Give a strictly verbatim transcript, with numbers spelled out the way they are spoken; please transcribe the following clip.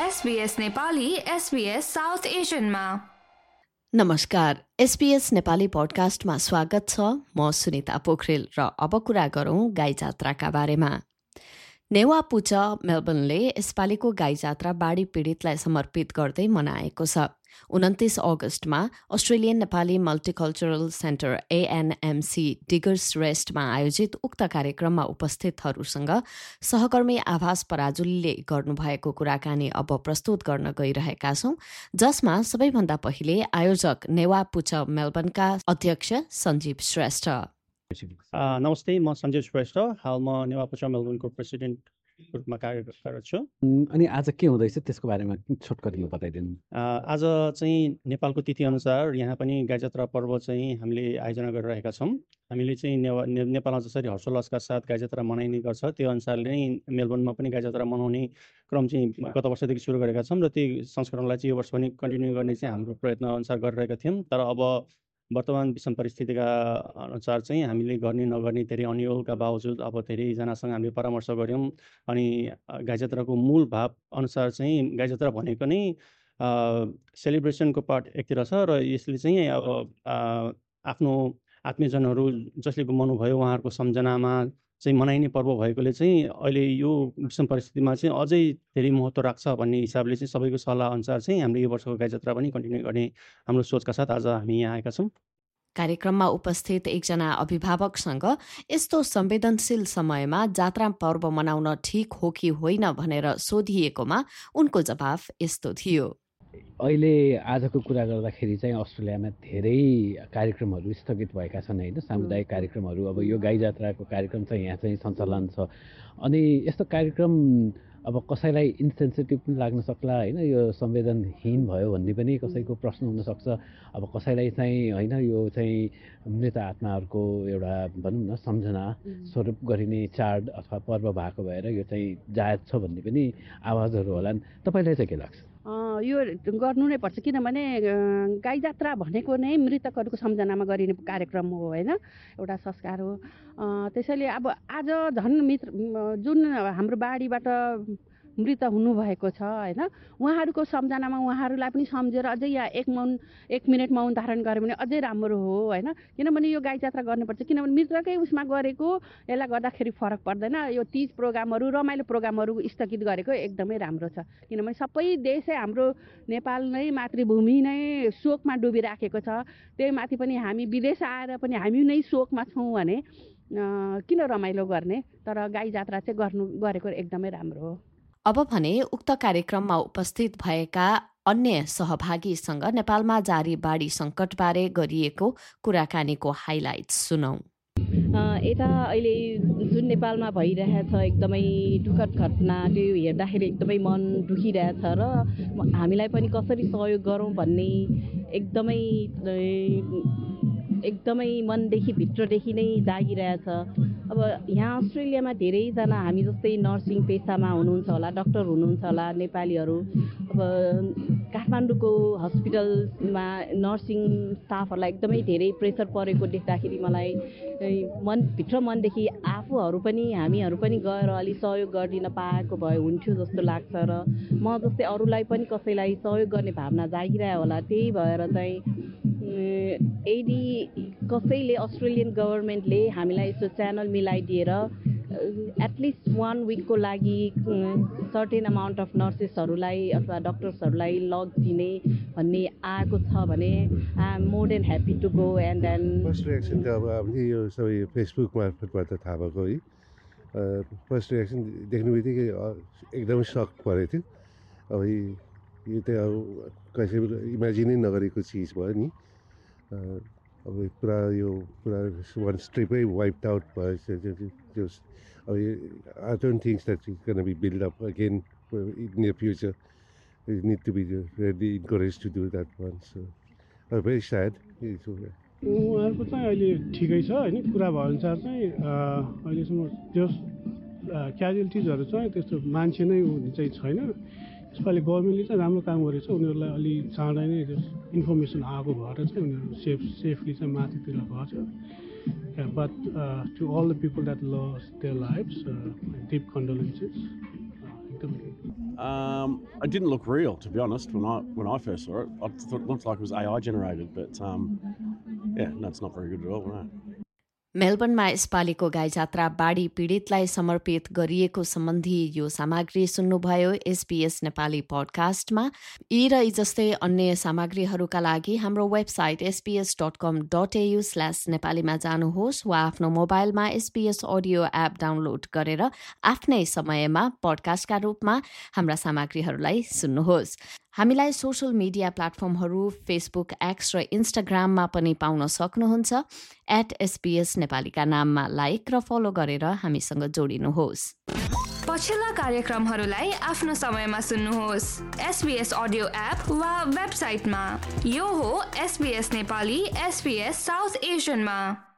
SBS Nepali SBS south एसियनमा। नमस्कार, SBS Nepali पडकास्टमा स्वागत छ। म सुनिता पोखरेल र अब कुरा गरौँ गाई जात्राका बारेमा। नेवा पुच मेलबर्नले यसपालिको गाई जात्रा बाढी पीडितलाई समर्पित गर्दै मनाएको छ। उन्तिस अगस्टमा Australian Nepali multicultural centre ANMC diggers रेस्टमा आयोजित उक्त कार्यक्रममा उपस्थितहरूसँग सहकर्मी आभास पराजुलीले गर्नुभएको कुराकानी अब प्रस्तुत गर्न गइरहेका छौं, जसमा सबैभन्दा पहिले आयोजक नेवा पुच मेलबर्नका अध्यक्ष सञ्जीव श्रेष्ठ। नमस्ते, म सञ्जीव श्रेष्ठ, हाल म नेवा पुच मेलबर्नको प्रेसिडेन्ट रूपमा कार्य गरिरहेको छु। अनि आज के हुँदैछ त्यसको बारेमा छोटकरीमा बताइदिनु। आज चाहिँ नेपालको तिथि अनुसार यहाँ पनि गाई जात्रा पर्व चाहिँ हामीले आयोजना गरिरहेका छौँ। हामीले चाहिँ नेवा ने, नेपालमा जसरी हर्षोल्लासका साथ गाई जात्रा मनाइने गर्छ त्यो अनुसारले नै मेलबर्नमा पनि गाई जात्रा मनाउने क्रम चाहिँ गत वर्षदेखि सुरु गरेका छौँ र त्यो संस्करणलाई चाहिँ यो वर्ष पनि कन्टिन्यू गर्ने चाहिँ हाम्रो प्रयत्न अनुसार गरिरहेका थियौँ। तर अब वर्तमान विषम परिस्थितिका अनुसार चाहिँ हामीले गर्ने नगर्ने धेरै अनियोलका बावजुद अब धेरैजनासँग हामीले परामर्श गऱ्यौँ। अनि गाई जात्राको मूल भाव अनुसार चाहिँ गाई जात्रा भनेको नै सेलिब्रेसनको पार्ट एकतिर छ र यसले चाहिँ अब आफ्नो आत्मीयजनहरू जसले गुमाउनु भयो उहाँहरूको सम्झनामा चाहिँ मनाइने पर्व भएकोले चाहिँ अहिले यो विषम परिस्थितिमा चाहिँ अझै धेरै महत्त्व राख्छ भन्ने हिसाबले चाहिँ सबैको सल्लाह अनुसार चाहिँ हामीले यो वर्षको गाई जात्रा पनि कन्टिन्यू गर्ने हाम्रो सोचका साथ आज हामी यहाँ आएका छौँ। कार्यक्रममा उपस्थित एकजना अभिभावकसँग यस्तो संवेदनशील समयमा जात्रा पर्व मनाउन ठिक हो कि होइन भनेर सोधिएकोमा उनको जवाफ यस्तो थियो। अहिले आजको कुरा गर्दाखेरि चाहिँ अस्ट्रेलियामा धेरै कार्यक्रमहरू स्थगित भएका छन् होइन, सामुदायिक कार्यक्रमहरू। अब यो गाई जात्राको कार्यक्रम चाहिँ यहाँ चाहिँ सञ्चालन छ। अनि यस्तो कार्यक्रम अब कसैलाई इन्सेन्सिटिभ पनि लाग्न सक्ला होइन, यो संवेदनहीन भयो भन्ने पनि कसैको प्रश्न हुनसक्छ। अब कसैलाई चाहिँ होइन यो चाहिँ मृत आत्माहरूको एउटा भनौँ न सम्झना स्वरूप गरिने चाड अथवा पर्व भएको भएर यो चाहिँ जायज छ भन्ने पनि आवाजहरू होलान्। तपाईँलाई चाहिँ के लाग्छ? यो गर्नु नै पर्छ, किनभने गाई जात्रा भनेको नै मृतकहरूको सम्झनामा गरिने कार्यक्रम हो होइन, एउटा संस्कार हो। त्यसैले अब आज झन् मित्र जुन हाम्रो बाढीबाट मृत हुनुभएको छ होइन, उहाँहरूको सम्झनामा उहाँहरूलाई पनि सम्झेर अझै यहाँ एक मौन एक मिनट मौन धारण गऱ्यो भने अझै राम्रो हो होइन। किनभने यो गाई जात्रा गर्नुपर्छ, किनभने मृतकै उसमा गरेको यसलाई गर्दाखेरि फरक पर्दैन। यो तीज प्रोग्रामहरू रमाइलो प्रोग्रामहरू स्थगित गरेको एकदमै राम्रो छ, किनभने सबै देशै हाम्रो नेपाल नै मातृभूमि नै शोकमा डुबिराखेको छ। त्यही माथि पनि हामी विदेश आएर पनि हामी नै शोकमा छौँ भने किन रमाइलो गर्ने। तर गाई जात्रा चाहिँ गर्नु गरेको एकदमै राम्रो हो। अब भने उक्त कार्यक्रममा उपस्थित भएका अन्य सहभागीसँग नेपालमा जारी बाढी सङ्कटबारे गरिएको कुराकानीको हाइलाइट्स सुनौँ। यता अहिले जुन नेपालमा भइरहेछ एकदमै दुःखद घटना, त्यो हेर्दाखेरि एकदमै मन दुखिरहेछ र हामीलाई पनि कसरी सहयोग गरौँ भन्ने एकदमै एकदमै मनदेखि भित्रदेखि नै जागिरहेछ। अब यहाँ अस्ट्रेलियामा धेरैजना हामी जस्तै नर्सिङ पेसामा हुनुहुन्छ होला, डक्टर हुनुहुन्छ होला नेपालीहरू। अब काठमाडौँको हस्पिटलमा नर्सिङ स्टाफहरूलाई एकदमै धेरै प्रेसर परेको देख्दाखेरि मलाई मन भित्र मनदेखि आफूहरू पनि हामीहरू पनि गएर अलिक सहयोग गरिदिन पाएको भए हुन्थ्यो जस्तो लाग्छ। र म जस्तै अरूलाई पनि कसैलाई सहयोग गर्ने भावना जागिरह्यो होला। त्यही भएर चाहिँ यदि कसैले अस्ट्रेलियन गभर्मेन्टले हामीलाई यसो च्यानल मिलाइदिएर एटलिस्ट वान विकको लागि सर्टेन अमाउन्ट अफ नर्सेसहरूलाई अथवा डक्टर्सहरूलाई लगिदिने भन्ने आएको छ भने I am more than happy to go. And then first reaction त अब हामीले यो सबै फेसबुक मार्फतबाट थाहा भएको है। फर्स्ट रिएक्सन देख्ने बित्तिकै एकदमै सक परेको थियो। अब यो त अब कसै इमेजिनै नगरेको चिज भयो नि। अब पुरा यो पुरा वान स्ट्रिपै वाइप्ड आउट भयो। अब I don't think that it's gonna be build up again in near future. You need to be ready encourage to do that one. So very sad. उहाँहरूको चाहिँ अहिले ठिकै छ होइन, कुरा भएअनुसार चाहिँ अहिलेसम्म त्यो क्याजुअलिटिजहरू चाहिँ त्यस्तो मान्छे नै चाहिँ छैन। यसपालि गभर्मेन्टले चाहिँ राम्रो काम गरेको छ, उनीहरूलाई अलि चाँडै नै इन्फर्मेसन आएको भएर चाहिँ उनीहरू सेफ सेफली चाहिँ माथितिर गएको छ। But to all the people that lost their lifes deep condolences. एकदमै Um, it didn't look real, to be honest, when I when I first saw it. I thought it looked like it was A I generated, but um, yeah, no, it's not very good at all, no. मेलबर्नमा यसपालिको गाई जात्रा बाढी पीडितलाई समर्पित गरिएको सम्बन्धी यो सामग्री सुन्नुभयो SBS Nepali पडकास्टमा। यी र यी जस्तै अन्य सामग्रीहरूका लागि हाम्रो website SBS dot com dot AU slash नेपालीमा जानुहोस् वा आफ्नो मोबाइलमा एसबीएस अडियो एप डाउनलोड गरेर आफ्नै समयमा पडकास्टका रूपमा हाम्रा सामग्रीहरूलाई सुन्नुहोस्। हामीलाई सोशल मिडिया प्लेटफर्महरू फेसबुक, एक्स र इन्स्टाग्राममा पनि पाउन सक्नुहुन्छ। एट एसबीएस नेपालीका नाममा लाइक र फलो गरेर हामीसँग जोडिनुहोस्। पछिल्ला कार्यक्रमहरूलाई आफ्नो समयमा सुन्नुहोस् एसबीएस अडियो एप वा वेबसाइटमा। यो हो एसबीएस नेपाली एसबीएस साउथ एसियनमा।